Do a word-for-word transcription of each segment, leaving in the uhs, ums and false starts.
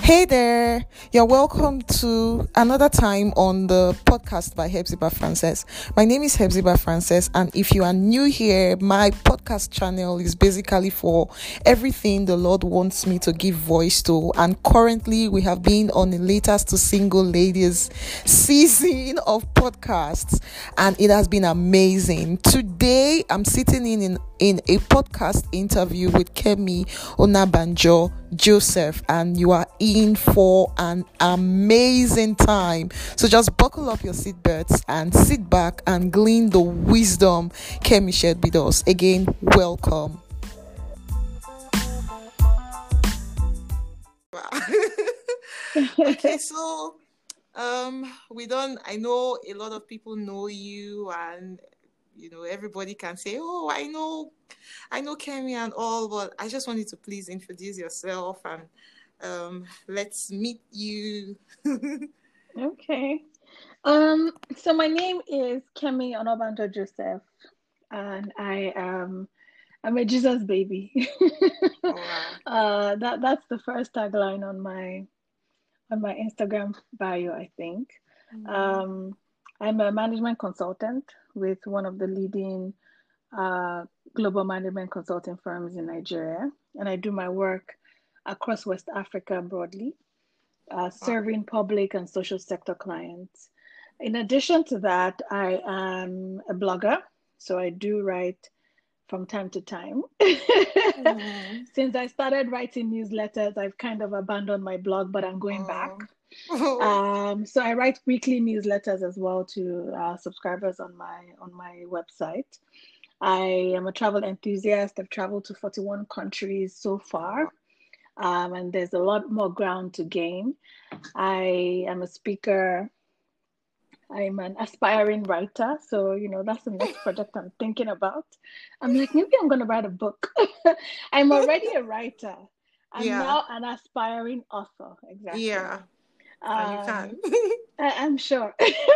Hey there, you're welcome to another time on the podcast by Hepzibah Frances. My name is Hepzibah Frances, and if you are new here, my podcast channel is basically for everything the Lord wants me to give voice to. And currently, we have been on the latest to single ladies season of podcasts, and it has been amazing. Today, I'm sitting in in, in a podcast interview with Kemi Onabanjo Joseph, and you are in for an amazing time. So just buckle up your seatbelts and sit back and glean the wisdom Kemi shared with us. Again, welcome. Wow. Okay, so um we don't I know a lot of people know you, and you know everybody can say, oh, I know I know Kemi and all, but I just wanted to please introduce yourself and um let's meet you. Okay. Um, so my name is Kemi Onabanjo Joseph, and I am I'm a Jesus baby. Oh, wow. uh, that that's the first tagline on my on my Instagram bio, I think. Mm. Um, I'm a management consultant with one of the leading uh, global management consulting firms in Nigeria, and I do my work across West Africa broadly, uh, serving public and social sector clients. In addition to that, I am a blogger, so I do write from time to time. Mm. Since I started writing newsletters, I've kind of abandoned my blog, but I'm going oh. back. Um, so I write weekly newsletters as well to uh, subscribers on my on my website. I am a travel enthusiast. I've traveled to forty-one countries so far. Um, and there's a lot more ground to gain. I am a speaker. I'm an aspiring writer. So, you know, that's the next project I'm thinking about. I'm like, maybe I'm going to write a book. I'm already a writer. I'm yeah. now an aspiring author. Exactly. Yeah. Um, you can. I, I'm sure.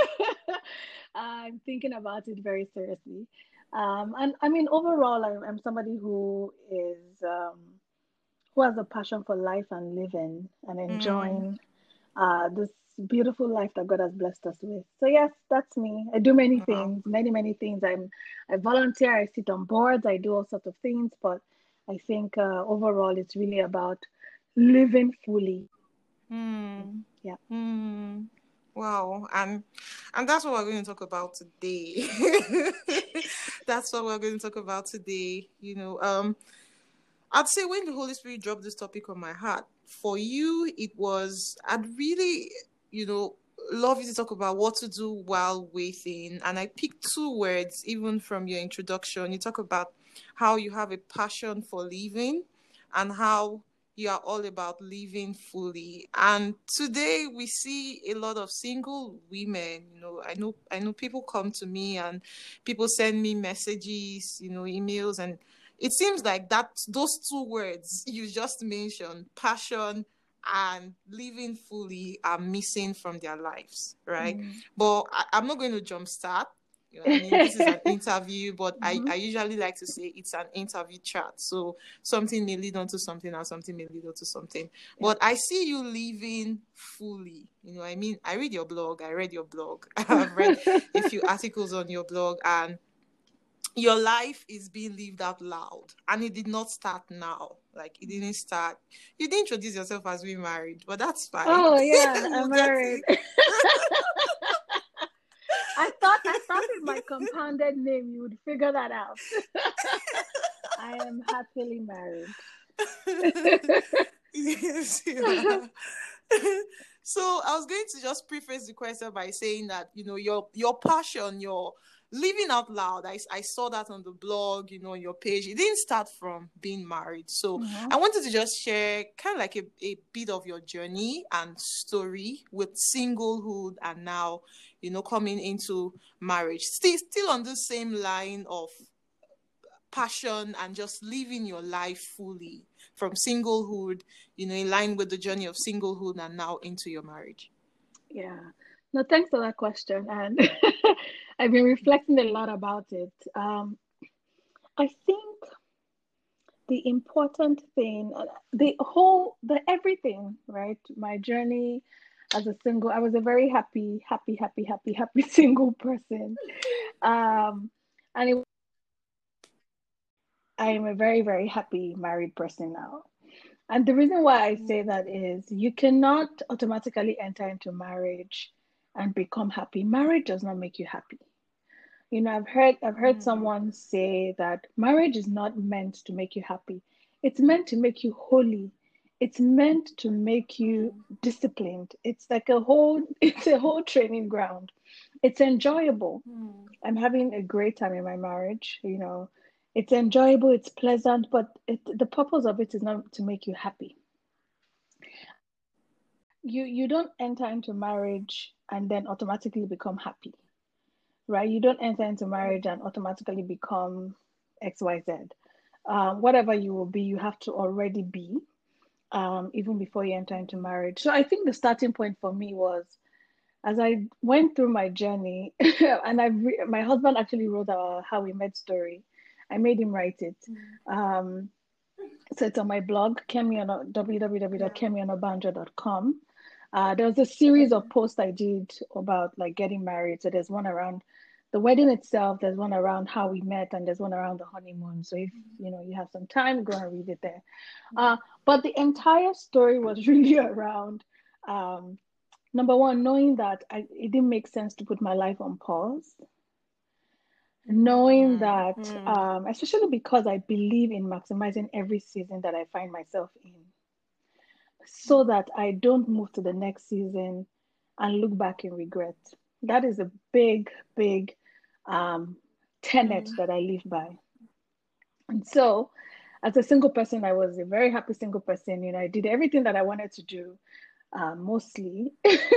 I'm thinking about it very seriously. Um, and I mean, overall, I'm, I'm somebody who is... Um, who has a passion for life and living and enjoying mm. uh, this beautiful life that God has blessed us with. So yes, that's me. I do many things, many, many things. I'm, I volunteer, I sit on boards, I do all sorts of things, but I think uh, overall it's really about living fully. Mm. Yeah. Mm. Wow, and and that's what we're going to talk about today. That's what we're going to talk about today. You know, um, I'd say when the Holy Spirit dropped this topic on my heart, for you, it was, I'd really, you know, love you to talk about what to do while waiting. And I picked two words, even from your introduction. You talk about how you have a passion for living and how you are all about living fully. And today we see a lot of single women. You know, I know, I know people come to me and people send me messages, you know, emails, and it seems like that those two words you just mentioned, passion and living fully, are missing from their lives, right? Mm. But I, I'm not going to jumpstart. You know, I mean, this is an interview, but mm-hmm. I, I usually like to say it's an interview chat. So something may lead on to something and something may lead on to something. Yeah. But I see you living fully. You know, I mean, I read your blog. I read your blog. I've read a few articles on your blog, and your life is being lived out loud, and it did not start now. Like, it didn't start. You didn't introduce yourself as being married, but that's fine. Oh yeah, I'm married. I thought I thought with my compounded name you would figure that out. I am happily married. Yes. Yeah. So I was going to just preface the question by saying that, you know, your your passion, your living out loud, I, I saw that on the blog, you know, your page. It didn't start from being married. So mm-hmm. I wanted to just share kind of like a, a bit of your journey and story with singlehood and now, you know, coming into marriage. Still, still on the same line of passion and just living your life fully from singlehood, you know, in line with the journey of singlehood and now into your marriage. Yeah. No, thanks for that question. And I've been reflecting a lot about it. Um, I think the important thing, uh, the whole, the everything, right? My journey as a single, I was a very happy, happy, happy, happy, happy single person. Um, and it, I am a very, very happy married person now. And the reason why I say that is you cannot automatically enter into marriage and become happy. Marriage does not make you happy. You know, I've heard I've heard Mm. someone say that marriage is not meant to make you happy. It's meant to make you holy. It's meant to make you Mm. disciplined. It's like a whole it's a whole training ground. It's enjoyable. Mm. I'm having a great time in my marriage, you know. It's enjoyable, it's pleasant, but it, the purpose of it is not to make you happy. You you don't enter into marriage and then automatically become happy, right? You don't enter into marriage and automatically become X Y Z. Uh, whatever you will be, you have to already be, um, even before you enter into marriage. So I think the starting point for me was as I went through my journey, and I re- my husband actually wrote our how we met story. I made him write it. Mm. Um, so it's on my blog, kemiono, Yeah. w w w dot kemionobanjo dot com. Uh, there was a series of Mm. posts I did about like getting married. So there's one around the wedding itself, there's one around how we met, and there's one around the honeymoon. So if you know you have some time, go and read it there. Uh, but the entire story was really around um, number one, knowing that I, it didn't make sense to put my life on pause, knowing Mm. that, Mm. um, especially because I believe in maximizing every season that I find myself in, so that I don't move to the next season and look back in regret. That is a big, big um, tenet Mm. that I live by. And so, as a single person, I was a very happy single person. You know, I did everything that I wanted to do, uh, mostly.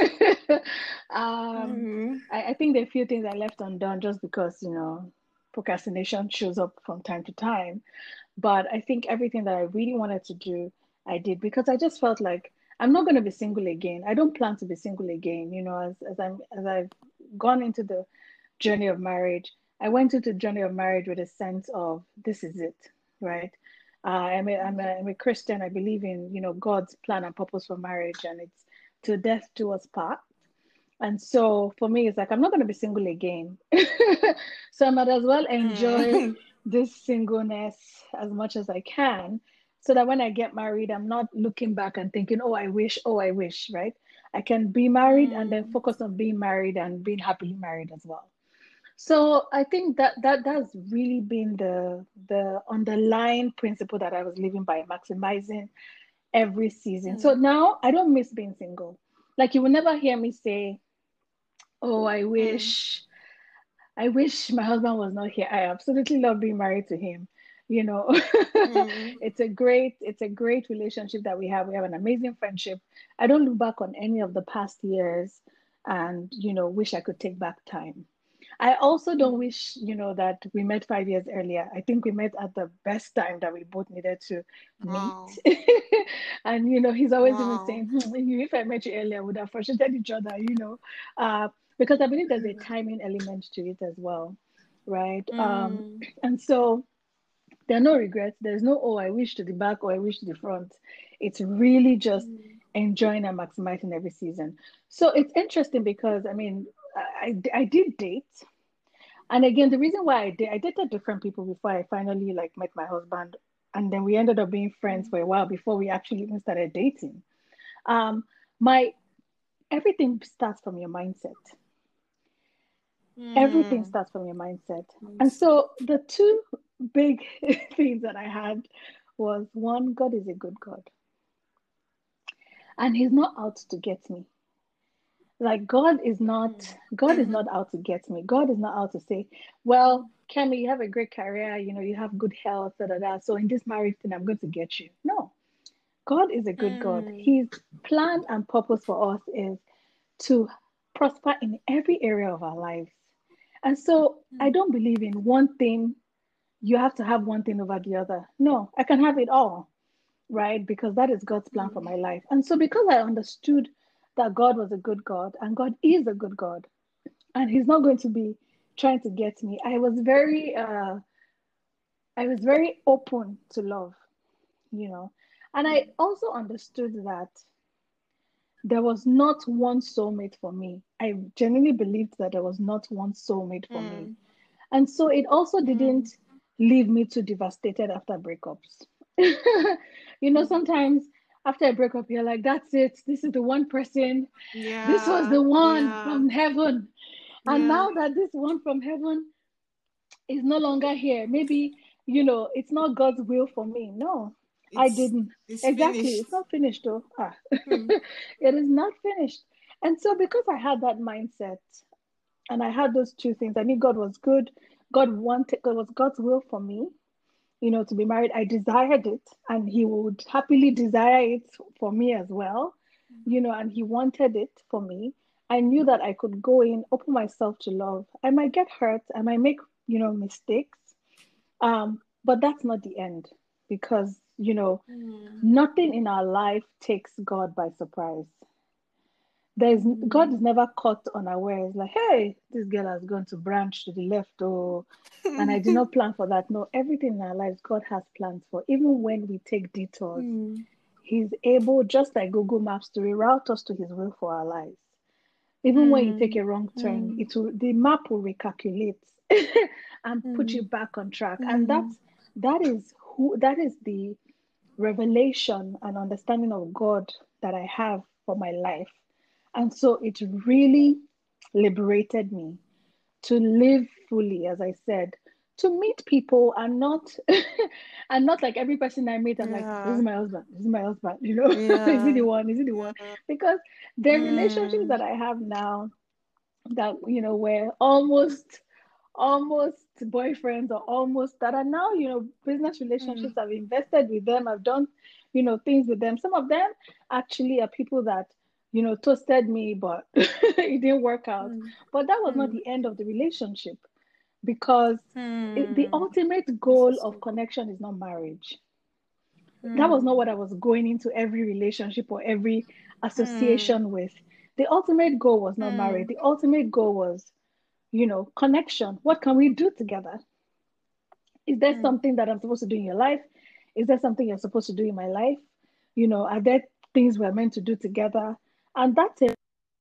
um, Mm. I, I think there are a few things I left undone just because, you know, procrastination shows up from time to time. But I think everything that I really wanted to do, I did because I just felt like I'm not going to be single again. I don't plan to be single again. You know, as, as I'm as I've gone into the journey of marriage, I went into the journey of marriage with a sense of this is it, right? Uh, I'm a, I'm a, I'm a Christian. I believe in, you know, God's plan and purpose for marriage, and it's to death do us part. And so for me, it's like I'm not going to be single again. So I might as well enjoy Mm. this singleness as much as I can, so that when I get married, I'm not looking back and thinking, oh, I wish, oh, I wish, right? I can be married and then Mm. focus on being married and being happily married as well. So I think that that that's really been the the underlying principle that I was living by, maximizing every season. So Mm. now I don't miss being single. Like you will never hear me say, "Oh, I Mm. wish, I wish my husband was not here." I absolutely love being married to him. You know, Mm. it's a great, it's a great relationship that we have. We have an amazing friendship. I don't look back on any of the past years and, you know, wish I could take back time. I also don't Mm. wish, you know, that we met five years earlier. I think we met at the best time that we both needed to meet. Wow. And, you know, he's always even Wow. saying, hmm, if I met you earlier, I would have frustrated each other, you know, uh, because I believe there's a Mm. timing element to it as well, right? Um, Mm. and so there are no regrets. There's no, oh, I wish to the back or I wish to the front. It's really just Mm. enjoying and maximizing every season. So it's interesting because, I mean, I, I did date. And again, the reason why I did, I dated different people before I finally like met my husband. And then we ended up being friends Mm. for a while before we actually even started dating. Um, my everything starts from your mindset. Everything Mm. starts from your mindset. And Yes. so the two big things that I had was one, God is a good God, and He's not out to get me. Like God is not, Mm. God is Mhm. not out to get me. God is not out to say, well, Kemi, you have a great career, you know, you have good health, da, da, da. So in this marriage thing, I'm going to get you. No, God is a good God. Mm. His plan and purpose for us is to prosper in every area of our lives. And so I Mm. don't believe in one thing, you have to have one thing over the other. No, I can have it all, right? Because that is God's plan for Mm. my life. And so because I understood that God was a good God and God is a good God and He's not going to be trying to get me, I was very uh I was very open to love. you know. And I also understood that there was not one soulmate for me. I genuinely believed that there was not one soulmate for me. Mm. And so it also Mm. didn't leave me too devastated after breakups. You know, sometimes after a breakup, you're like, that's it. This is the one person. This was Yeah. the one Yeah. from heaven. And Yeah. now that this one from heaven is no longer here, maybe, you know, it's not God's will for me. No, I It's didn't. it's Exactly. finished. It's not finished, though. Ah. Hmm. It is not finished. And so, because I had that mindset and I had those two things, I knew God was good. God wanted, God was God's will for me, you know, to be married. I desired it, and He would happily desire it for me as well, you know, and He wanted it for me. I knew that I could go in, open myself to love. I might get hurt, I might make, you know, mistakes, um, but that's not the end because, you know, Mm. nothing in our life takes God by surprise. There's God Mm. is never caught unawares, like, hey, this girl has gone to branch to the left, or and I did not plan for that. No, everything in our lives, God has plans for. Even when we take detours, Mm. He's able, just like Google Maps, to reroute us to His will for our lives. Even when you take Mm. a wrong turn, Mm. it will the map will recalculate and put you Mm. back on track. And Mm. that's that is who that is the revelation and understanding of God that I have for my life. And so it really liberated me to live fully, as I said, to meet people and not and not like every person I meet, I'm like, this is Yeah. my husband, this is my husband, you know, is it the Yeah. one? Is it the one? Yeah. Because the relationships Mm. that I have now that you know were almost almost boyfriends or almost that are now, you know, business Mm. relationships. I've invested with them, I've done, you know, things with them. Some of them actually are people that, you know, toasted me, but it didn't work out. Mm. But that was not Mm. the end of the relationship because it, the Mm. ultimate This goal is of so good. connection is not marriage. That was not Mm. what I was going into every relationship or every Mm. association with. The ultimate goal was not marriage. Mm. The ultimate goal was, you know, connection. What can we do together? Is there Mm. something that I'm supposed to do in your life? Is there something you're supposed to do in my life? You know, are there things we're meant to do together? And that's a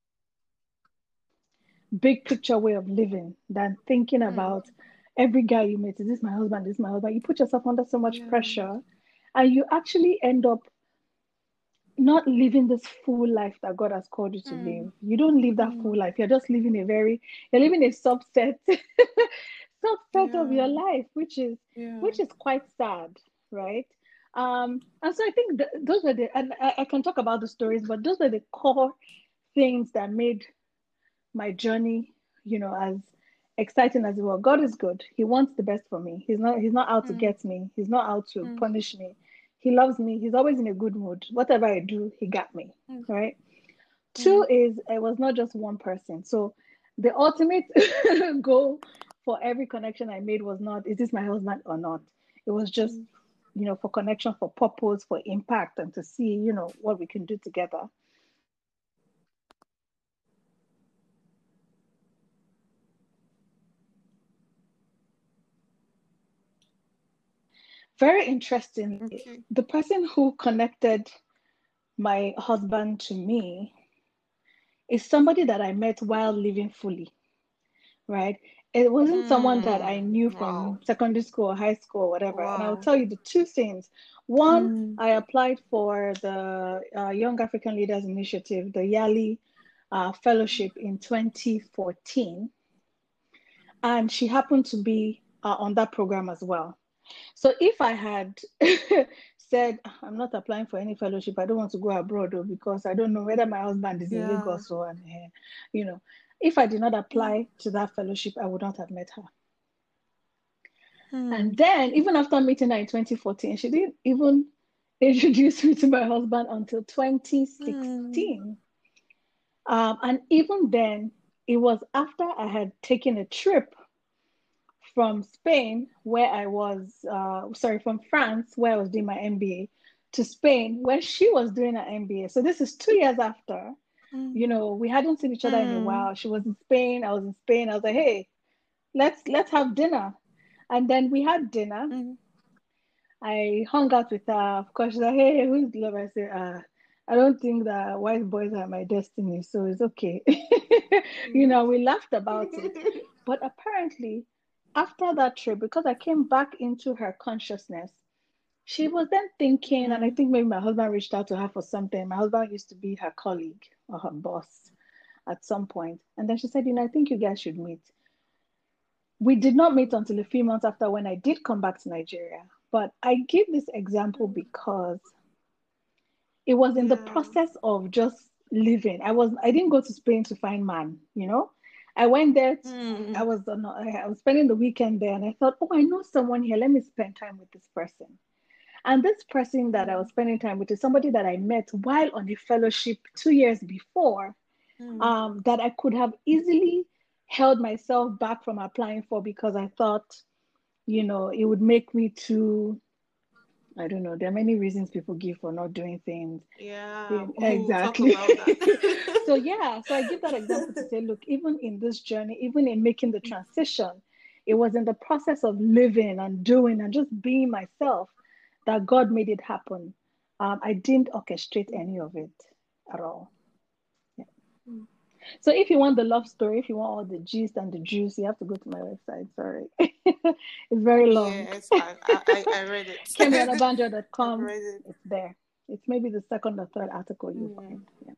big picture way of living than thinking Mm. about every guy you meet. Is this my husband? Is this my husband? You put yourself under so much Yeah. pressure and you actually end up not living this full life that God has called you to Mm. live. You don't live that full Mm. life. You're just living a very, you're living a subset, subset of Yeah. your life, which is, Yeah. which is quite sad, right? Um, and so I think th- those were the, and I, I can talk about the stories, but those were the core things that made my journey, you know, as exciting as it was. God is good. He wants the best for me. He's not he's not out to Mm. get me. He's not out to Mm. punish me. He loves me. He's always in a good mood. Whatever I do, he got me. Mm. Right? Two Mm. is it was not just one person. So the ultimate goal for every connection I made was not, is this my husband or not? It was just, Mm. you know, for connection, for purpose, for impact, and to see, you know, what we can do together. Very interestingly, Okay. the person who connected my husband to me is somebody that I met while living fully, right? It wasn't someone that I Mm. knew Wow. from secondary school or high school or whatever. And I'll Wow. tell you the two things. One, Mm. I applied for the uh, Young African Leaders Initiative, the YALI uh, fellowship in twenty fourteen. And she happened to be uh, on that program as well. So if I had said, I'm not applying for any fellowship, I don't want to go abroad though, because I don't know whether my husband is in Yeah. Lagos or, and, uh, you know, if I did not Mm. apply to that fellowship, I would not have met her. And Mm. then, even after meeting her in twenty fourteen, she didn't even introduce me to my husband until Mm. twenty sixteen. Um, and even then, it was after I had taken a trip from Spain, where I was, uh, sorry, from France, where I was doing my M B A, to Spain, where she was doing her M B A. So this is two years after. You Mm. know, we hadn't seen each other in a Mm. while. She was in Spain, I was in Spain. I was like, hey, let's let's have dinner. And then we had dinner. Mm. I hung out with her. Of course, she's like, hey, who's the lover? I said, uh, I don't think that white boys are my destiny, so it's okay. You know, we laughed about it. But apparently, after that trip, because I came back into her consciousness, she was then thinking, and I Mm. think maybe my husband reached out to her for something. My husband used to be her colleague or her boss at some point. And then she said, you know, I think you guys should meet. We did not meet until a few months after when I did come back to Nigeria. But I give this example because it was in the Yeah. process of just living. I was I didn't go to Spain to find man, you know. I went there. To, I Mm. was on, I was spending the weekend there, and I thought, oh, I know someone here. Let me spend time with this person. And this person that I was Mm. spending time with is somebody that I met while on the fellowship two years before, Mm. um, that I could have easily held myself back from applying for because I thought, you know, it would make me too, I don't know, there are many reasons people give for not doing things. Yeah. Yeah, We'll talk exactly. about that. So yeah, so I give that example to say, look, even in this journey, even in making the transition, it was in the process of living and doing and just being myself that God made it happen. Um, I didn't orchestrate any of it at all. Yeah. Mm. So if you want the love story, if you want all the gist and the juice, you have to go to my website. Sorry. It's very long. Yes, I, I I read it. kemi onabanjo dot I've com. read it. It's there. It's maybe the second or third article you Mm. find. Yeah.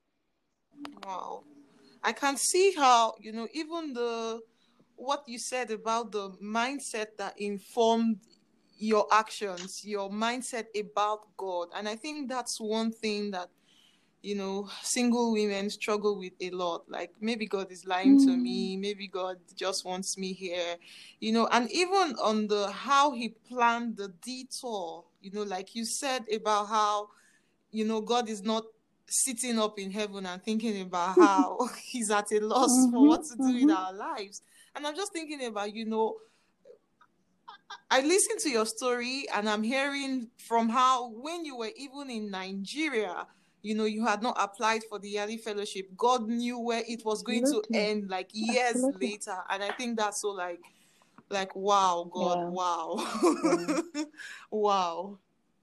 Wow. I can see how, you know, even the what you said about the mindset that informed your actions, your mindset about God. And I think that's one thing that, you know, single women struggle with a lot. Like, maybe God is lying to Mm. me, maybe God just wants me here, you know, and even on the how he planned the detour, you know, like you said about how, you know, God is not sitting up in heaven and thinking about how he's at a loss for Mm-hmm, what to do in mm-hmm. our lives. And I'm just thinking about, you know, I listened to your story and I'm hearing from how when you were even in Nigeria, you know, you had not applied for the yearly fellowship. God knew where it was going to Absolutely. end like years Absolutely. later. And I think that's so like like wow, God, Yeah. wow. Yeah. Wow.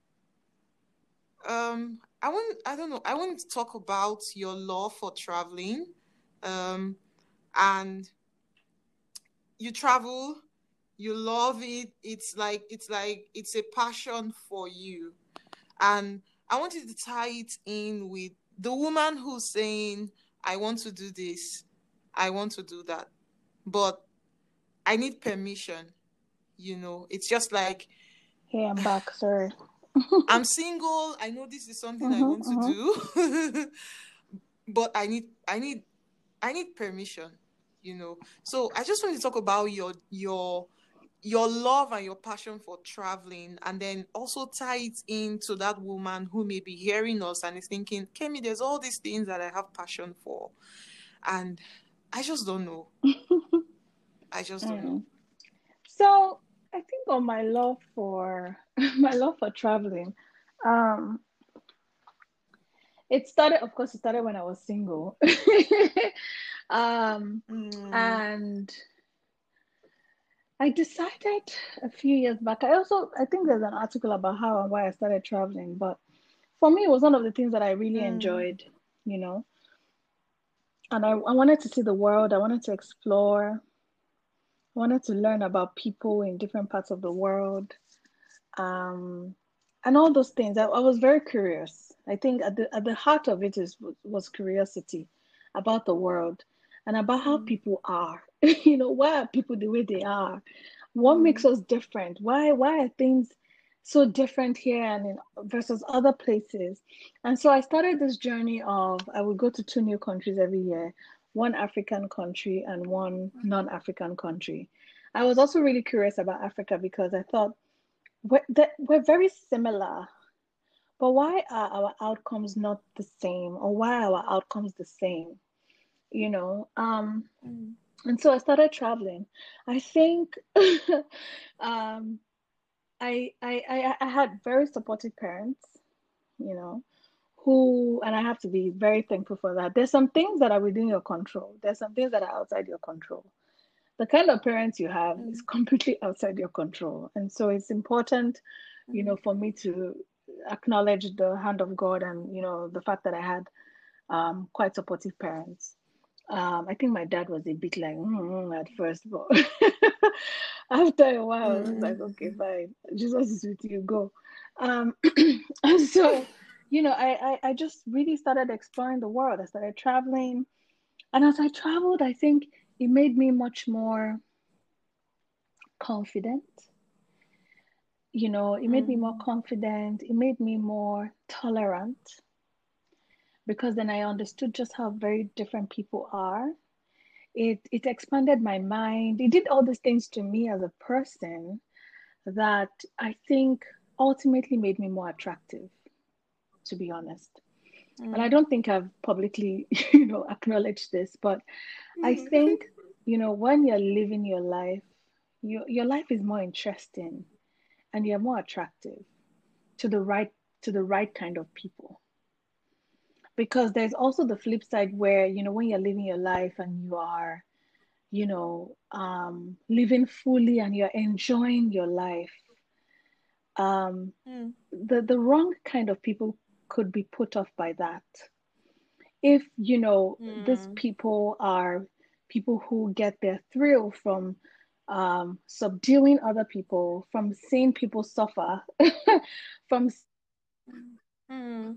Um, I want I don't know. I want to talk about your love for traveling. Um, and you travel, you love it. It's like it's like it's a passion for you. And I want you to tie it in with the woman who's saying, I want to do this, I want to do that, but I need permission. You know, it's just like Hey, I'm back. Sorry. I'm single. I know this is something I Mm-hmm, want to mm-hmm. do, but I need I need I need permission, you know. So I just want to talk about your your your love and your passion for traveling, and then also tie it into that woman who may be hearing us and is thinking, Kemi, there's all these things that I have passion for, and I just don't know. I just don't know. Mm. So I think on my love for my love for traveling, um, it started, of course, it started when I was single. um, Mm, and I decided a few years back. I also I think there's an article about how and why I started traveling, but for me, it was one of the things that I really mm, enjoyed, you know. And I, I wanted to see the world. I wanted to explore. I wanted to learn about people in different parts of the world, um, and all those things. I, I was very curious. I think at the at the heart of it is was curiosity about the world and about how mm, people are. You know, why are people the way they are? What makes mm, us different? Why why are things so different here and in, versus other places? And so I started this journey of I would go to two new countries every year, one African country and one non-African country. I was also really curious about Africa because I thought we're, that we're very similar, but why are our outcomes not the same, or why are our outcomes the same? You know, um, mm, and so I started traveling. I think um, I, I I I had very supportive parents, you know, who, and I have to be very thankful for that. There's some things that are within your control. There's some things that are outside your control. the kind of parents you have Mm. is completely outside your control. And so it's important, you know, Mm. for me to acknowledge the hand of God and, you know, the fact that I had um, quite supportive parents. Um, I think my dad was a bit like mm, at first, but after a while, I was like, Mm. okay, fine. Jesus is with you, go. Um, and so, you know, I, I I just really started exploring the world. I started traveling, and as I traveled, I think it made me much more confident. You know, it made me more Mm. confident. It made me more tolerant because then I understood just how very different people are. It it expanded my mind. It did all these things to me as a person that I think ultimately made me more attractive, to be honest. And I Mm. don't think I've publicly, you know, acknowledged this, but I think, you know, when you're living your life, your your life is more interesting and you're more attractive to the right to the right kind of people. Because there's also the flip side where, you know, when you're living your life and you are, you know, um, living fully and you're enjoying your life, um, Mm. the the wrong kind of people could be put off by that. If, you know, these Mm. people are people who get their thrill from um, subduing other people, from seeing people suffer, from Mm.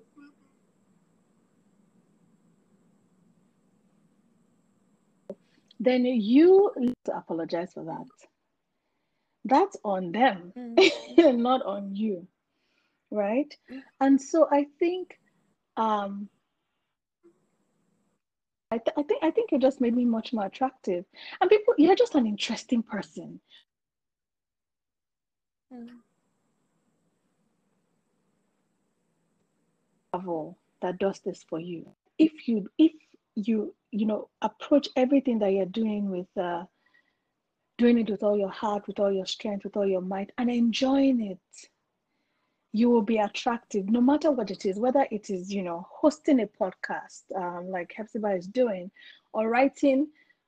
then you need to apologize for that. That's on them, Mm. not on you, right? And so I think um, I, th- I think I think it just made me much more attractive. And people, you're just an interesting person. Mm. Travel that does this for you. If you if you you know approach everything that you're doing with uh, doing it with all your heart, with all your strength, with all your might, and enjoying it, you will be attractive no matter what it is, whether it is, you know, hosting a podcast um, like Hepzibah is doing, or writing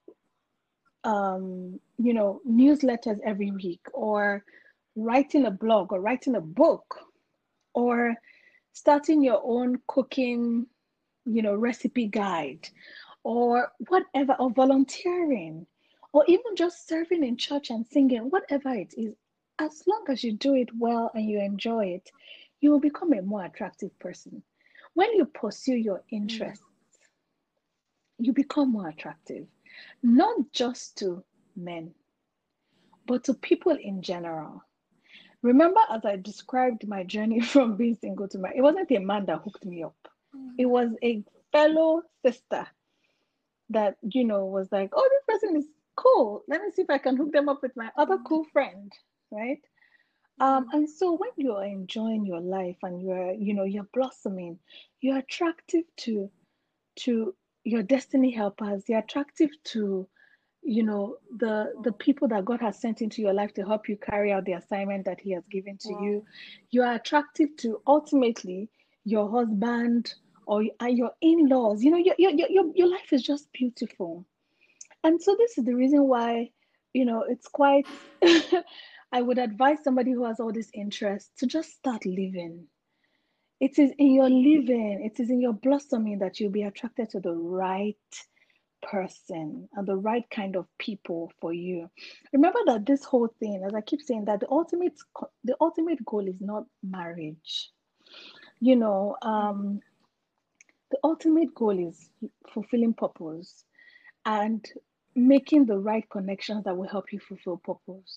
um, you know, newsletters every week, or writing a blog, or writing a book, or starting your own cooking, you know, recipe guide, or whatever, or volunteering, or even just serving in church and singing, whatever it is, as long as you do it well and you enjoy it, you will become a more attractive person. When you pursue your Mm. interests, you become more attractive, not just to men, but to people in general. Remember, as I described my journey from being single to married, it wasn't a man that hooked me up. It was a fellow sister that, you know, was like, oh, this person is cool. Let me see if I can hook them up with my other cool friend, right? Um, Mm. and so when you're enjoying your life and you're, you know, you're blossoming, you're attractive to to your destiny helpers. You're attractive to, you know, the the people that God has sent into your life to help you carry out the assignment that He has given to you. Wow. You are attractive to ultimately your husband or and your in-laws. You know, your your your your life is just beautiful. And so this is the reason why, you know, it's quite I would advise somebody who has all this interest to just start living. It is in your living, it is in your blossoming that you'll be attracted to the right person and the right kind of people for you. Remember that this whole thing, as I keep saying, that the ultimate the ultimate goal is not marriage. You know, Mm. um, the ultimate goal is fulfilling purpose and making the right connections that will help you fulfill purpose.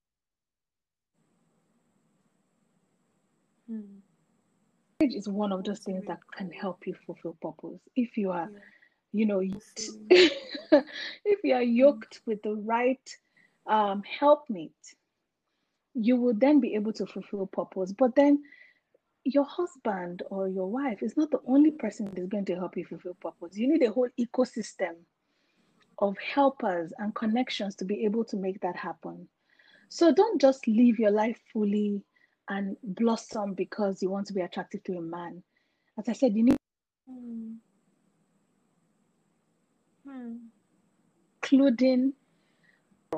Mm. Marriage is one of those things Ultimate that can goal. help you fulfill purpose. If you are, Yeah. you know, yoked, Fulfilling. if you are Mm. yoked with the right um, helpmate, you will then be able to fulfill purpose. But then your husband or your wife is not the only person that is going to help you fulfill purpose. You need a whole ecosystem of helpers and connections to be able to make that happen. So don't just live your life fully and blossom because you want to be attractive to a man. As I said, you need Mm. Mm. including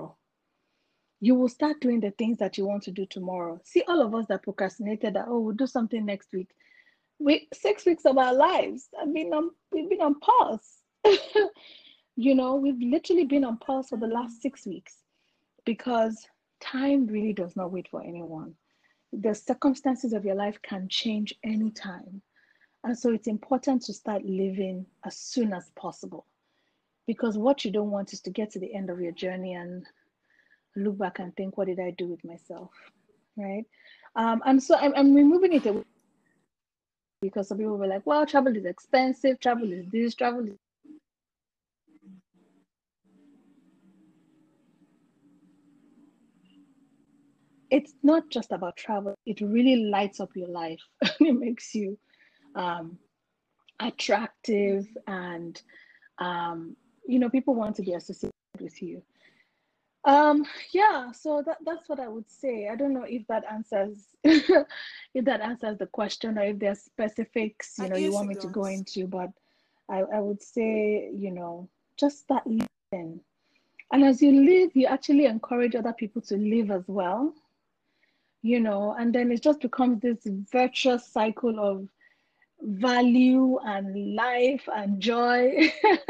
you will start doing the things that you want to do tomorrow. See, all of us that procrastinated that, oh, we'll do something next week. We six weeks of our lives have been on we've been on pause. You know, we've literally been on pause for the last six weeks because time really does not wait for anyone. The circumstances of your life can change anytime. And so it's important to start living as soon as possible. Because what you don't want is to get to the end of your journey and look back and think, what did I do with myself? Right? Um, and so I'm, I'm removing it away because some people were like, well, travel is expensive, travel is this, travel is. It's not just about travel, it really lights up your life. It makes you um, attractive, and um, you know, people want to be associated with you. Um, yeah, so that, that's what I would say. I don't know if that answers if that answers the question, or if there's specifics, you Uh, know, you yes, want it me to go does. into, but I, I would say, you know, just start living. And as you live, you actually encourage other people to live as well, you know, and then it just becomes this virtuous cycle of value and life and joy.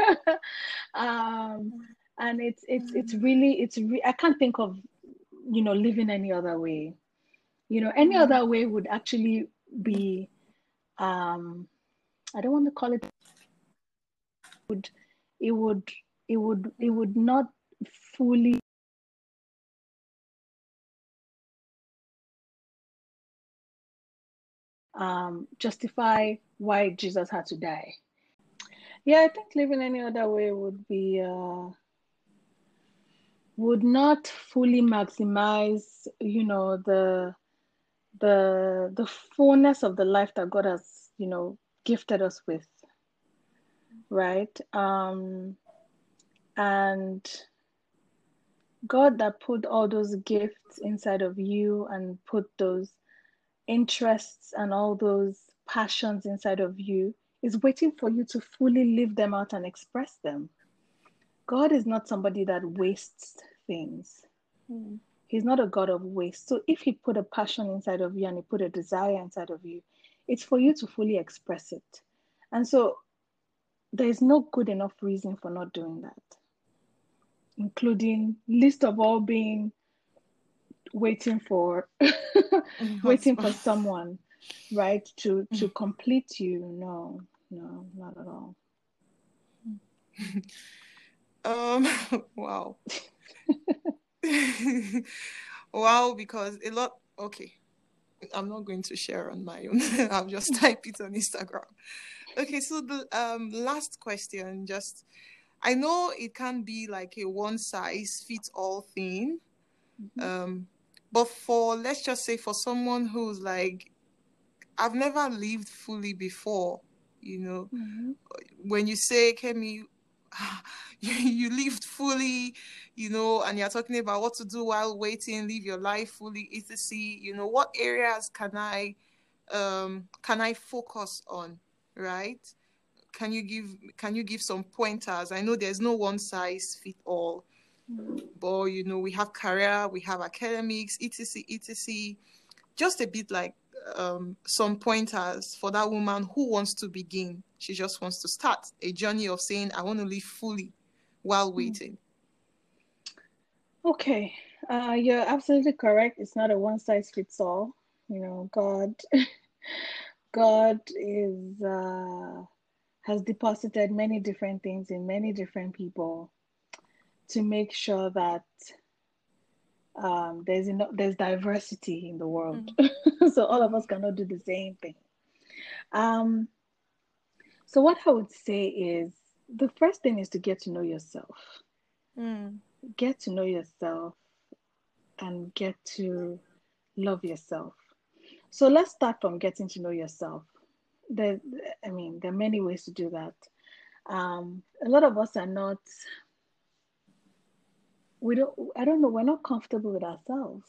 um, and it's it's it's really it's re- I can't think of, you know, living any other way. You know, any other way would actually be um, I don't want to call it would it would it would it would not fully um, justify why Jesus had to die. Yeah, I think living any other way would be uh, would not fully maximize, you know, the the the fullness of the life that God has, you know, gifted us with, right? Um, and God that put all those gifts inside of you and put those interests and all those passions inside of you is waiting for you to fully live them out and express them. God is not somebody that wastes things. Mm. He's not a God of waste. So if he put a passion inside of you and he put a desire inside of you, it's for you to fully express it. And so there is no good enough reason for not doing that, including least of all being waiting for waiting for someone, right, to to complete you. No, no, not at all. Um, wow. Wow, because a lot, okay, I'm not going to share on my own. I'll just type it on Instagram. Okay, so the um last question, just I know it can be like a one size fits all thing. Mm-hmm. Um, but for let's just say for someone who's like, I've never lived fully before, you know, Mm-hmm. when you say, Kemi, you, you lived fully, you know, and you're talking about what to do while waiting, live your life fully, et cetera. You know, what areas can I um can I focus on, right? Can you give can you give some pointers? I know there's no one size fit all, Mm-hmm. but you know, we have career, we have academics, et cetera, et cetera. Just a bit like um, some pointers for that woman who wants to begin. She just wants to start a journey of saying, I want to live fully while waiting. Okay, uh, you're absolutely correct. It's not a one size fits all. You know, God, God is uh, has deposited many different things in many different people to make sure that um, there's enough, there's diversity in the world, Mm. so all of Mm. us cannot do the same thing. Um, so what I would say is the first thing is to get to know yourself. Mm. Get to know yourself and get to love yourself. So let's start from getting to know yourself. There, I mean, there are many ways to do that. Um, a lot of us are not. We don't. I don't know. We're not comfortable with ourselves.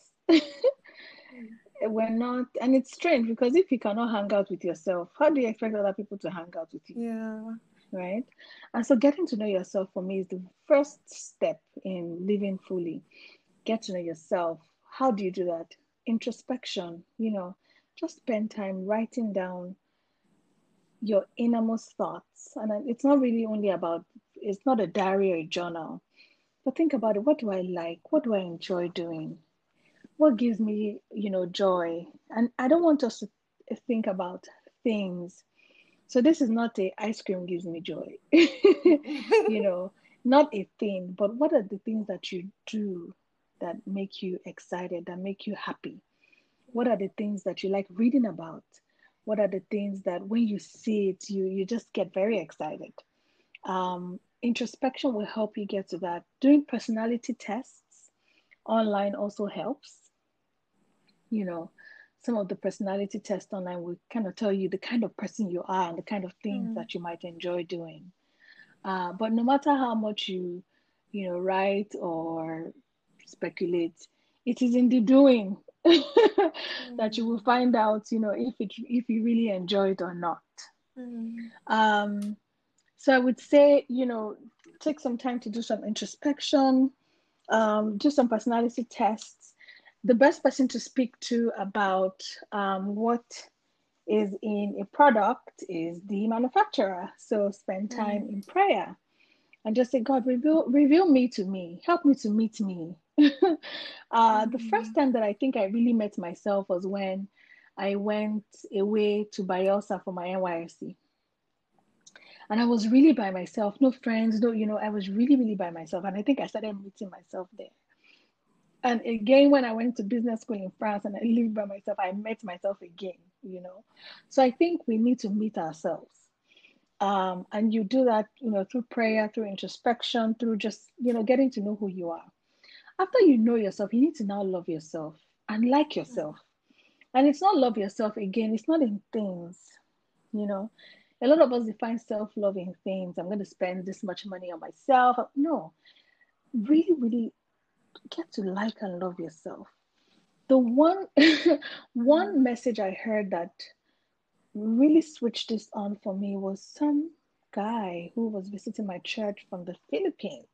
We're not, and it's strange because if you cannot hang out with yourself, how do you expect other people to hang out with you? Yeah. Right? And so getting to know yourself for me is the first step in living fully. Get to know yourself. How do you do that? Introspection, you know, just spend time writing down your innermost thoughts. And it's not really only about, it's not a diary or a journal, but think about it. What do I like? What do I enjoy doing? What gives me, you know, joy? And I don't want us to think about things. So this is not a ice cream gives me joy, you know, not a thing, but what are the things that you do that make you excited, that make you happy? What are the things that you like reading about? What are the things that when you see it, you you just get very excited? Um, introspection will help you get to that. Doing personality tests online also helps. You know, some of the personality tests online will kind of tell you the kind of person you are and the kind of things Mm. that you might enjoy doing. Uh, but no matter how much you, you know, write or speculate, it is in the doing that you will Mm. find out, you know, if it if you really enjoy it or not. Mm. Um, so I would say, you know, take some time to do some introspection, um, do some personality tests. The best person to speak to about um, what is in a product is the manufacturer. So spend time Mm. in prayer and just say, God, reveal reveal me to me. Help me to meet me. uh, the first Mm. time that I think I really met myself was when I went away to Bayelsa for my N Y S C. And I was really by myself, no friends, no, you know, I was really, really by myself. And I think I started meeting myself there. And again, when I went to business school in France and I lived by myself, I met myself again, you know. So I think we need to meet ourselves. Um, and you do that, you know, through prayer, through introspection, through just, you know, getting to know who you are. After you know yourself, you need to now love yourself and like yourself. And it's not love yourself again, it's not in things, you know. A lot of us define self-love in things. I'm going to spend this much money on myself. No, really, really get to like and love yourself. The one one Mm. message I heard that really switched this on for me was some guy who was visiting my church from the Philippines.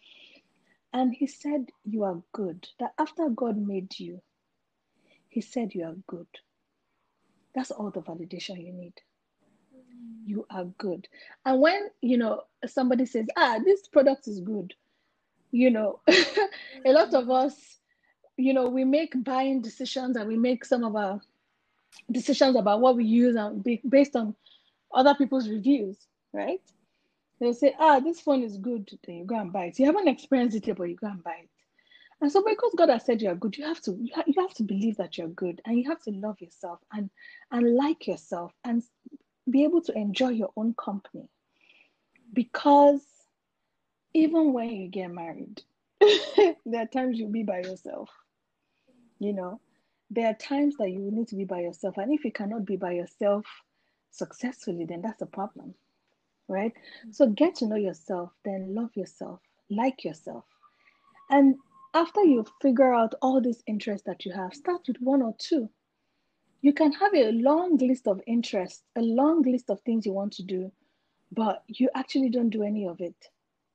And he said, you are good. That after God made you, he said, you are good. That's all the validation you need. You are good. And when, you know, somebody says, ah, this product is good, you know, a lot of Mm. us, you know, we make buying decisions and we make some of our decisions about what we use and based on other people's reviews, right? They'll say, ah, this phone is good, then you go and buy it. You haven't experienced it yet, but you go and buy it. And so because God has said you're good, you have to you, ha- you have to believe that you're good and you have to love yourself and and like yourself and be able to enjoy your own company. Because even when you get married, there are times you'll be by yourself, you know. There are times that you will need to be by yourself. And if you cannot be by yourself successfully, then that's a problem, right? So get to know yourself, then love yourself, like yourself. And after you figure out all these interests that you have, start with one or two. You can have a long list of interests, a long list of things you want to do, but you actually don't do any of it.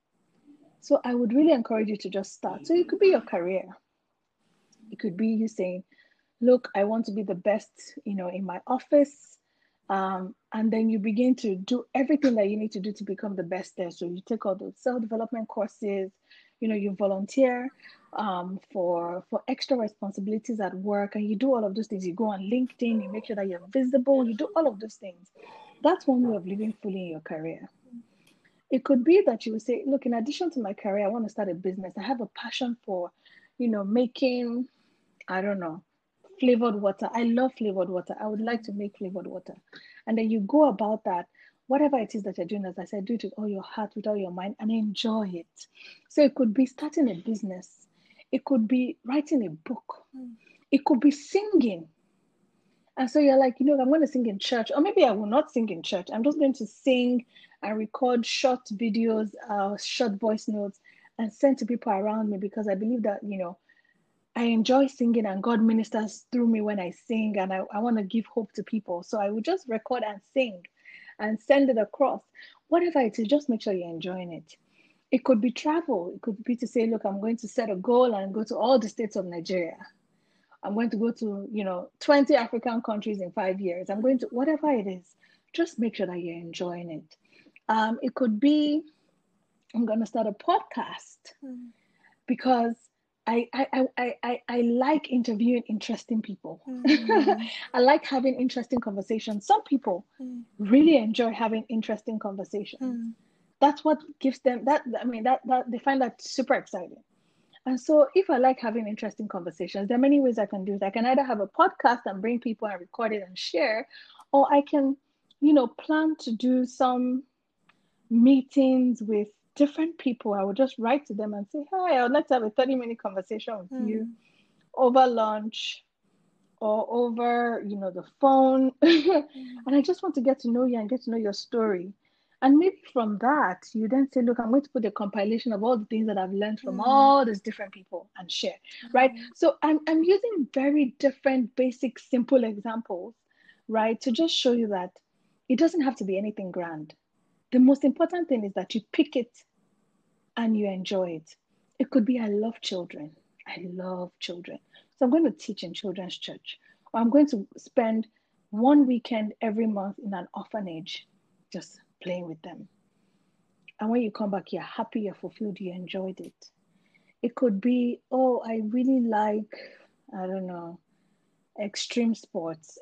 So I would really encourage you to just start. So it could be your career. It could be you saying, look, I want to be the best, you know, in my office. Um, and then you begin to do everything that you need to do to become the best there. So you take all the self-development courses, you know, you volunteer um, for for extra responsibilities at work, and you do all of those things. You go on LinkedIn, you make sure that you're visible, you do all of those things. That's one way of living fully in your career. It could be that you would say, look, in addition to my career, I want to start a business. I have a passion for, you know, making, I don't know, flavored water. I love flavored water. I would like to make flavored water. And then you go about that, whatever it is that you're doing, as I said, do it with all your heart, with all your mind, and enjoy it. So it could be starting a business, it could be writing a book, it could be singing. And so you're like, you know, I'm going to sing in church, or maybe I will not sing in church. I'm just going to sing and record short videos, uh, short voice notes, and send to people around me because I believe that, you know, I enjoy singing and God ministers through me when I sing and I, I want to give hope to people. So I would just record and sing and send it across. Whatever it is, just make sure you're enjoying it. It could be travel. It could be to say, look, I'm going to set a goal and go to all the states of Nigeria. I'm going to go to, you know, twenty African countries in five years. I'm going to, whatever it is, just make sure that you're enjoying it. Um, it could be, I'm going to start a podcast mm. because I, I, I, I, I like interviewing interesting people. Mm. I like having interesting conversations. Some people mm. really enjoy having interesting conversations. Mm. That's what gives them that. I mean, that, that they find that super exciting. And so if I like having interesting conversations, there are many ways I can do it. I can either have a podcast and bring people and record it and share, or I can, you know, plan to do some meetings with different people. I would just write to them and say, hi, I would like to have a thirty minute conversation with mm. you over lunch or over, you know, the phone. mm. And I just want to get to know you and get to know your story. And maybe from that, you then say, look, I'm going to put a compilation of all the things that I've learned from mm. all these different people and share, mm. right? So I'm, I'm using very different, basic, simple examples, right? To just show you that it doesn't have to be anything grand. The most important thing is that you pick it and you enjoy it. It could be, I love children. I love children. So I'm going to teach in children's church, or I'm going to spend one weekend every month in an orphanage, just playing with them. And when you come back, you're happy, you're fulfilled, you enjoyed it. It could be, oh, I really like, I don't know, extreme sports.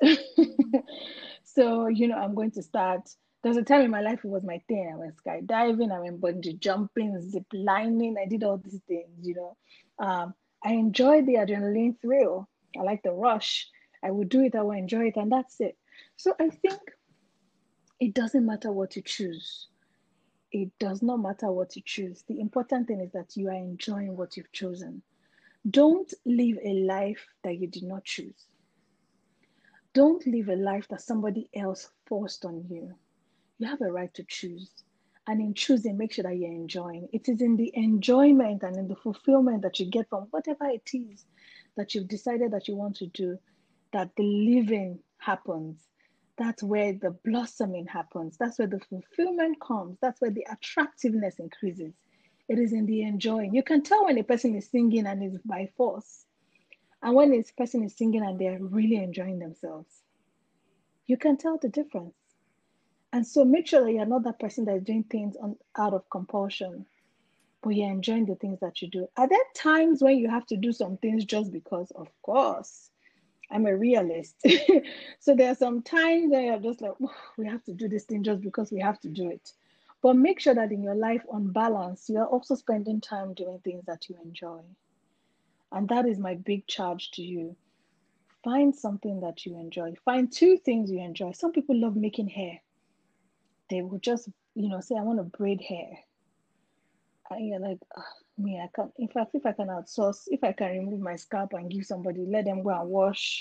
So, you know, I'm going to start. There was a time in my life it was my thing. I went skydiving, I went bungee jumping, zip lining. I did all these things, you know. Um, I enjoyed the adrenaline thrill. I like the rush. I would do it, I would enjoy it, and that's it. So I think it doesn't matter what you choose. It does not matter what you choose. The important thing is that you are enjoying what you've chosen. Don't live a life that you did not choose. Don't live a life that somebody else forced on you. You have a right to choose. And in choosing, make sure that you're enjoying. It is in the enjoyment and in the fulfillment that you get from whatever it is that you've decided that you want to do, that the living happens. That's where the blossoming happens. That's where the fulfillment comes. That's where the attractiveness increases. It is in the enjoying. You can tell when a person is singing and it's by force, and when a person is singing and they're really enjoying themselves. You can tell the difference. And so make sure that you're not that person that is doing things on, out of compulsion, but you're enjoying the things that you do. Are there times when you have to do some things just because? Of course. I'm a realist. So there are some times where you're just like, oh, we have to do this thing just because we have to do it. But make sure that in your life, on balance, you're also spending time doing things that you enjoy. And that is my big charge to you. Find something that you enjoy. Find two things you enjoy. Some people love making hair. They will just, you know, say, I want to braid hair. And you're like, oh, me, I can't. In fact, if I can outsource, if I can remove my scalp and give somebody, let them go and wash,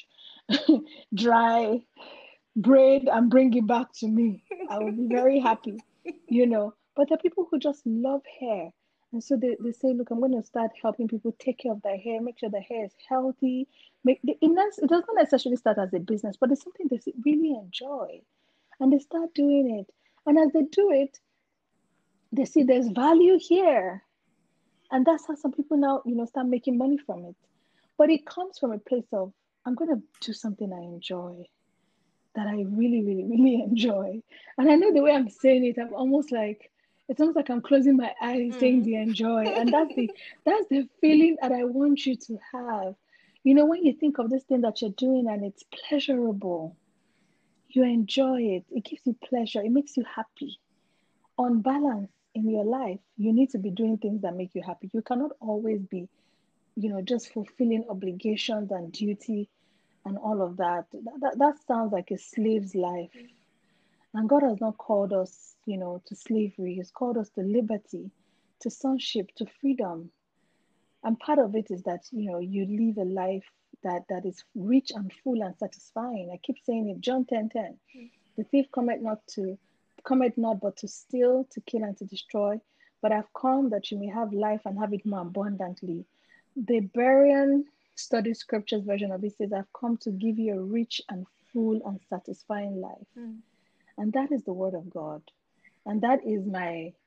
dry, braid, and bring it back to me, I will be very happy, you know. But there are people who just love hair. And so they, they say, look, I'm going to start helping people take care of their hair, make sure their hair is healthy. Make the, it doesn't necessarily start as a business, but it's something they really enjoy. And they start doing it. And as they do it, they see there's value here. And that's how some people now, you know, start making money from it. But it comes from a place of, I'm going to do something I enjoy, that I really, really, really enjoy. And I know the way I'm saying it, I'm almost like, it's almost like I'm closing my eyes mm. saying the enjoy. And that's the, that's the feeling that I want you to have. You know, when you think of this thing that you're doing and it's pleasurable, you enjoy it. It gives you pleasure. It makes you happy. On balance in your life, you need to be doing things that make you happy. You cannot always be, you know, just fulfilling obligations and duty and all of that. That, that, that sounds like a slave's life. And God has not called us, you know, to slavery. He's called us to liberty, to sonship, to freedom. And part of it is that, you know, you live a life that, that is rich and full and satisfying. I keep saying it, John ten ten. Mm. The thief cometh not to cometh not but to steal, to kill, and to destroy. But I've come that you may have life and have it more abundantly. The Berean Study Scriptures version of it says, I've come to give you a rich and full and satisfying life. Mm. And that is the word of God. And that is my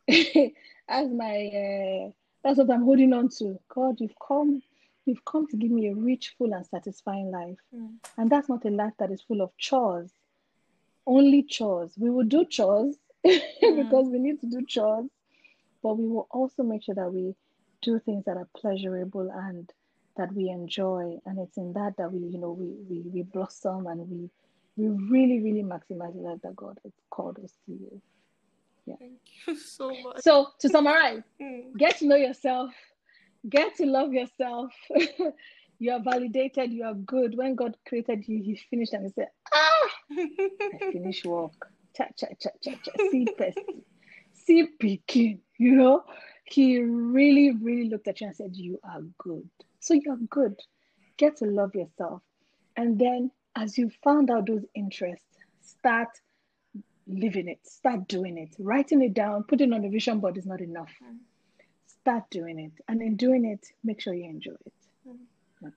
as my uh, that's what I'm holding on to. God, you've come, you've come to give me a rich, full, and satisfying life. Mm. And that's not a life that is full of chores. Only chores. We will do chores Mm. because we need to do chores, but we will also make sure that we do things that are pleasurable and that we enjoy. And it's in that that we, you know, we we, we blossom and we we really, really maximize the life that God has called us to live. Yeah. Thank you so much. So to summarize, Mm. get to know yourself, get to love yourself. You are validated, you are good. When God created you, He finished and He said, ah, I finish work. Cha cha cha cha cha. See person, see picking. You know, He really, really looked at you and said, you are good. So you're good. Get to love yourself. And then as you found out those interests, start living it, start doing it. Writing it down, putting it on the vision board is not enough. Mm. Start doing it. And in doing it, make sure you enjoy it. Mm. Yeah.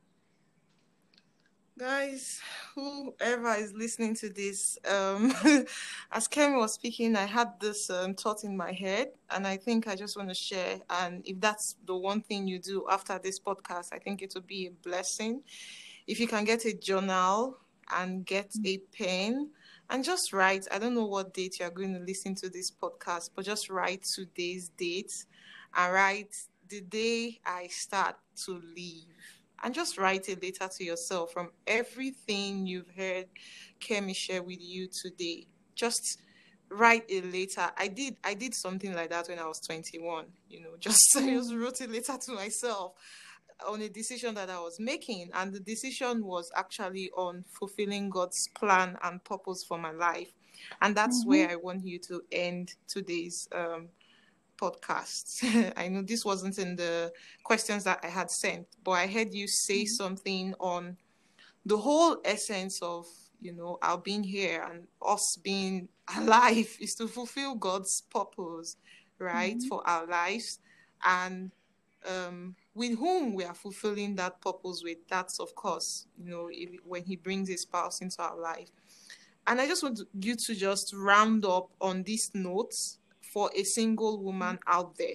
Guys, whoever is listening to this, um, as Kemi was speaking, I had this um, thought in my head, and I think I just want to share. And if that's the one thing you do after this podcast, I think it will be a blessing. If you can get a journal and get a pen and just write, I don't know what date you're going to listen to this podcast, but just write today's date and write the day I start to leave. And just write a letter to yourself from everything you've heard Kemi share with you today. Just write a letter. I did I did something like that when I was twenty-one, you know, just I just wrote a letter to myself on a decision that I was making. And the decision was actually on fulfilling God's plan and purpose for my life. And that's Mm-hmm. where I want you to end today's um, podcast. I know this wasn't in the questions that I had sent, but I heard you say mm-hmm. something on the whole essence of, you know, our being here and us being alive is to fulfill God's purpose, right, mm-hmm. for our lives. And um, with whom we are fulfilling that purpose with, that's, of course, you know, if, when He brings His spouse into our life. And I just want you to just round up on these notes for a single woman out there.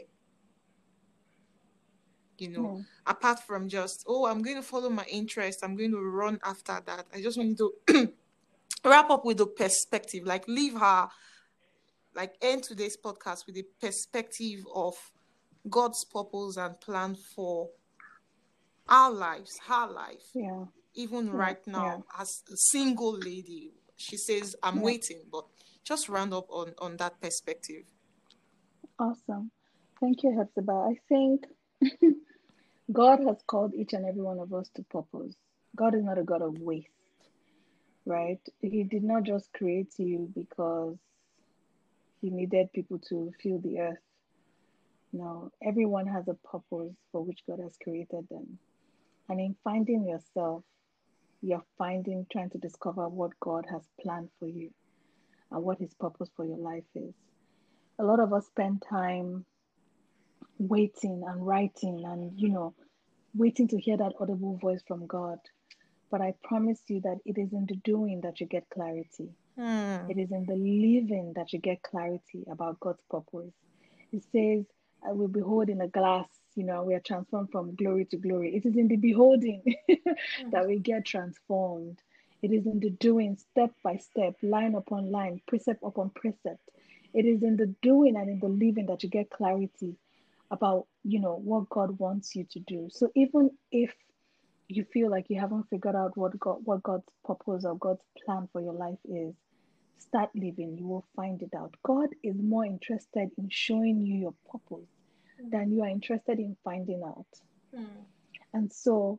You know, mm. apart from just, oh, I'm going to follow my interest, I'm going to run after that. I just want you to wrap up with the perspective, like leave her, like end today's podcast with the perspective of God's purpose and plan for our lives, her life. Yeah. Even yeah. right now, yeah. as a single lady, she says, I'm yeah. waiting, but just round up on, on that perspective. Awesome. Thank you, Hepzibah. I think God has called each and every one of us to purpose. God is not a God of waste, right? He did not just create you because He needed people to fill the earth. No, everyone has a purpose for which God has created them. And in finding yourself, you're finding, trying to discover what God has planned for you and what His purpose for your life is. A lot of us spend time waiting and writing and, you know, waiting to hear that audible voice from God. But I promise you that it is in the doing that you get clarity. Hmm. It is in the living that you get clarity about God's purpose. It says, I will behold in a glass, you know, we are transformed from glory to glory. It is in the beholding that we get transformed. It is in the doing, step by step, line upon line, precept upon precept. It is in the doing and in the living that you get clarity about, you know, what God wants you to do. So even if you feel like you haven't figured out what God, what God's purpose or God's plan for your life is, start living. You will find it out. God is more interested in showing you your purpose mm. than you are interested in finding out. Mm. And so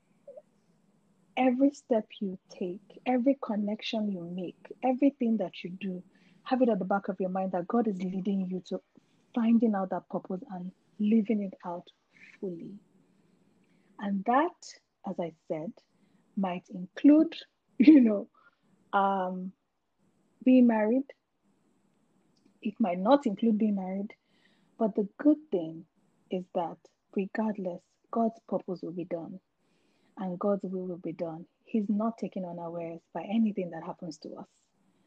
every step you take, every connection you make, everything that you do, have it at the back of your mind that God is leading you to finding out that purpose and living it out fully. And that, as I said, might include, you know, um, being married. It might not include being married, but the good thing is that regardless, God's purpose will be done and God's will will be done. He's not taken unawares by anything that happens to us.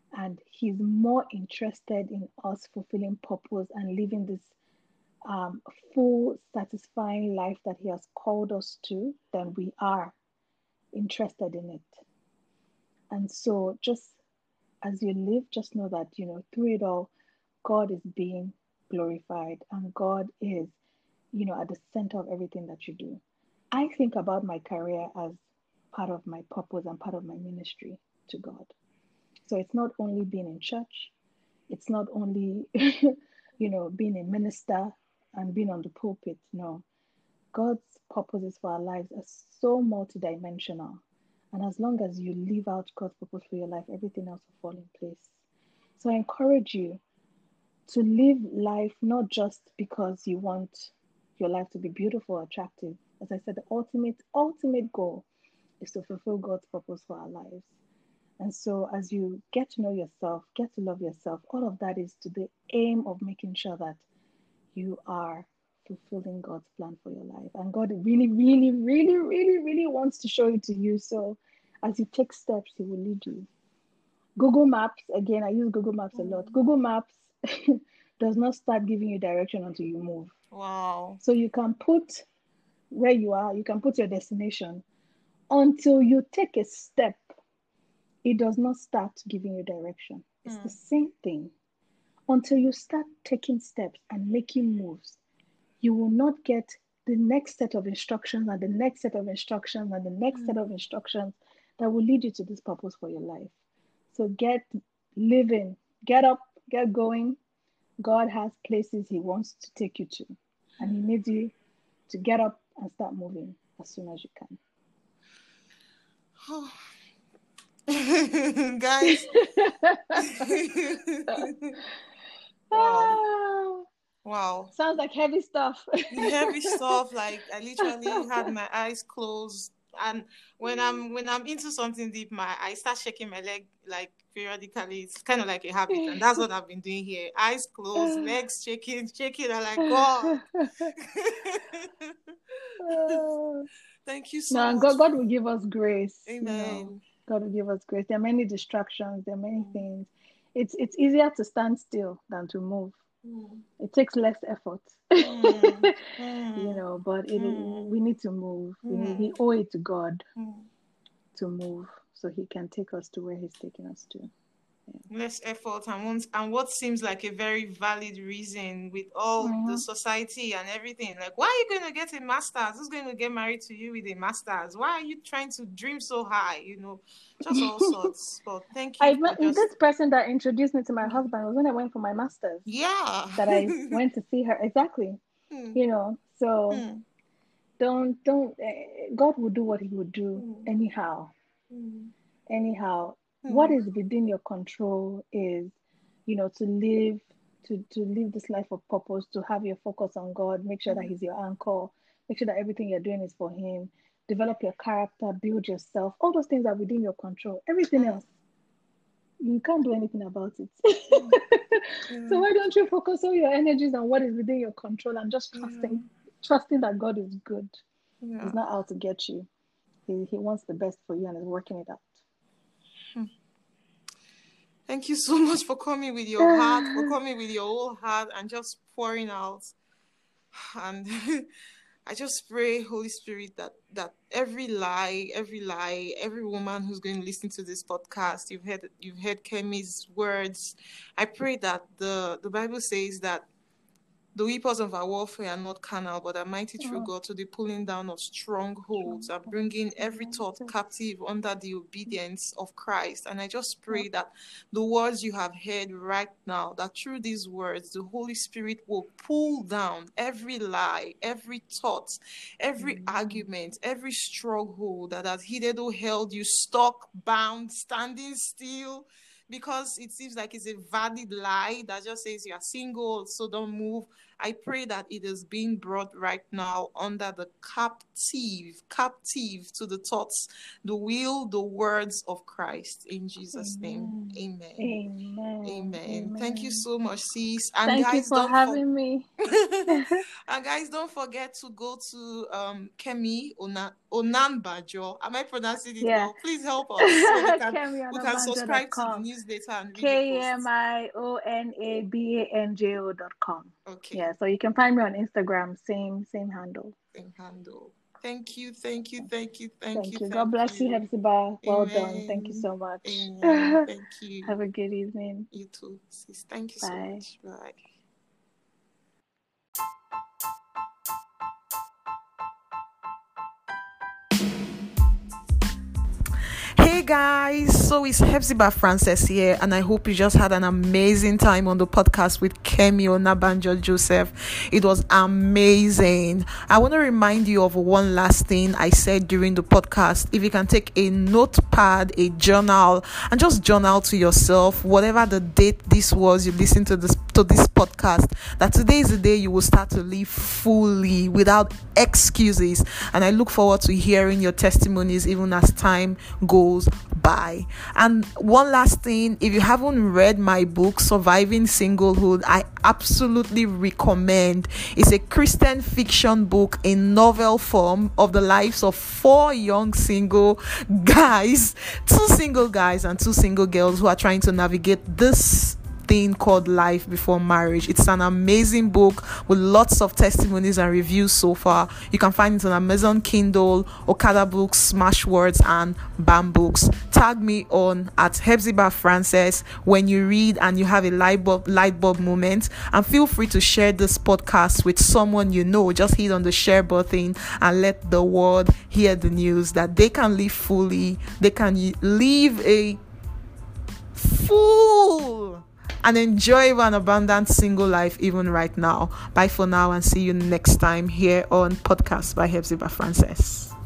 And he's more interested in us fulfilling purpose and living this um, full, satisfying life that he has called us to than we are interested in it. And so just as you live, just know that, you know, through it all, God is being glorified and God is, you know, at the center of everything that you do. I think about my career as part of my purpose and part of my ministry to God. So it's not only being in church, it's not only, you know, being a minister and being on the pulpit. No, God's purposes for our lives are so multidimensional. And as long as you live out God's purpose for your life, everything else will fall in place. So I encourage you to live life not just because you want your life to be beautiful, attractive. As I said, the ultimate, ultimate goal is to fulfill God's purpose for our lives. And so as you get to know yourself, get to love yourself, all of that is to the aim of making sure that you are fulfilling God's plan for your life. And God really, really, really, really, really wants to show it to you. So as you take steps, He will lead you. Google Maps, again, I use Google Maps a lot. Google Maps does not start giving you direction until you move. Wow. So you can put where you are, you can put your destination. Until you take a step, it does not start giving you direction. It's mm. the same thing. Until you start taking steps and making moves, you will not get the next set of instructions and the next set of instructions and the next mm. set of instructions that will lead you to this purpose for your life. So get living, get up, get going. God has places He wants to take you to, and He needs you to get up and start moving as soon as you can. Oh. Guys. Wow. Wow. Sounds like heavy stuff. Heavy stuff. Like I literally had my eyes closed, and when I'm when I'm into something deep, my I start shaking my leg like periodically. It's kind of like a habit, and that's what I've been doing here. Eyes closed, legs shaking, shaking. I'm like, God. Thank you so no, much. God, God will give us grace. Amen. You know, God will give us grace. There are many distractions. There are many mm. things. It's it's easier to stand still than to move. Mm. It takes less effort, mm. you know. But it, mm. we need to move. Mm. We need, we owe it to God mm. to move, so He can take us to where He's taking us to. Yeah. Less effort and once, and what seems like a very valid reason with all mm-hmm. the society and everything. Like, why are you going to get a master's? Who's going to get married to you with a master's? Why are you trying to dream so high? You know, just all sorts. But thank you. I met, just... This person that introduced me to my husband was when I went for my master's. Yeah. That I went to see her. Exactly. Mm. You know, so mm. don't, don't, uh, God will do what He will do mm. anyhow. Mm. Anyhow. Mm. What is within your control is, you know, to live, to, to live this life of purpose, to have your focus on God, make sure mm. that He's your anchor, make sure that everything you're doing is for Him, develop your character, build yourself. All those things are within your control. Everything else, you can't do anything about it. Mm. Mm. So why don't you focus all your energies on what is within your control and just trusting, mm. trusting that God is good. Yeah. He's not out to get you. He, he wants the best for you and is working it out. Thank you so much for coming with your heart, for coming with your whole heart and just pouring out. And I just pray, Holy Spirit, that, that every lie, every lie, every woman who's going to listen to this podcast, you've heard you've heard Kemi's words. I pray that the, the Bible says that the weapons of our warfare are not carnal, but are mighty through God to the pulling down of strongholds and bringing every thought captive under the obedience of Christ. And I just pray that the words you have heard right now, that through these words, the Holy Spirit will pull down every lie, every thought, every mm-hmm. argument, every stronghold that has hitherto held you stuck, bound, standing still, because it seems like it's a valid lie that just says you are single, so don't move. I pray that it is being brought right now under the captive, captive to the thoughts, the will, the words of Christ. In Jesus' Amen. name, amen. Amen. Amen. Amen. Thank you so much, sis. And Thank you guys, for don't having for- me. and guys, don't forget to go to um Kemi Ona- Onanbajo. Am I pronouncing it Yeah. well? Please help us so we can, Kemi we can Onabanjo subscribe dot to the com. newsletter and read the K posts. M I O N A B A N J O dot com. Okay. Yeah, so you can find me on Instagram, same same handle. Same handle. Thank you, thank you, thank you, thank, Thank you. you. Thank God bless you, you. Hepzibah. Well Amen. done. Thank you so much. Amen. Thank you. Have a good evening. You too, sis. Thank you Bye. so much. Bye. Hey guys, so it's Hepzibah Frances here, and I hope you just had an amazing time on the podcast with Kemi Onabanjo Joseph. It was amazing. I want to remind you of one last thing I said during the podcast. If you can take a notepad, a journal, and just journal to yourself, whatever the date this was you listen to this to this podcast, that today is the day you will start to live fully without excuses. And I look forward to hearing your testimonies even as time goes by. And one last thing, if you haven't read my book Surviving Singlehood, I absolutely recommend. It's a Christian fiction book in novel form of the lives of four young single guys, two single guys and two single girls who are trying to navigate this thing called life before marriage. It's an amazing book with lots of testimonies and reviews so far. You can find it on Amazon Kindle, Okada Books, Smashwords, and Bam Books. Tag me on at Hepzibah Frances when you read and you have a light bulb, light bulb moment, and feel free to share this podcast with someone you know. Just hit on the share button and let the world hear the news that they can live fully, they can live a full and enjoy an abundant single life even right now. Bye for now, and see you next time here on Podcast by Hepzibah Frances.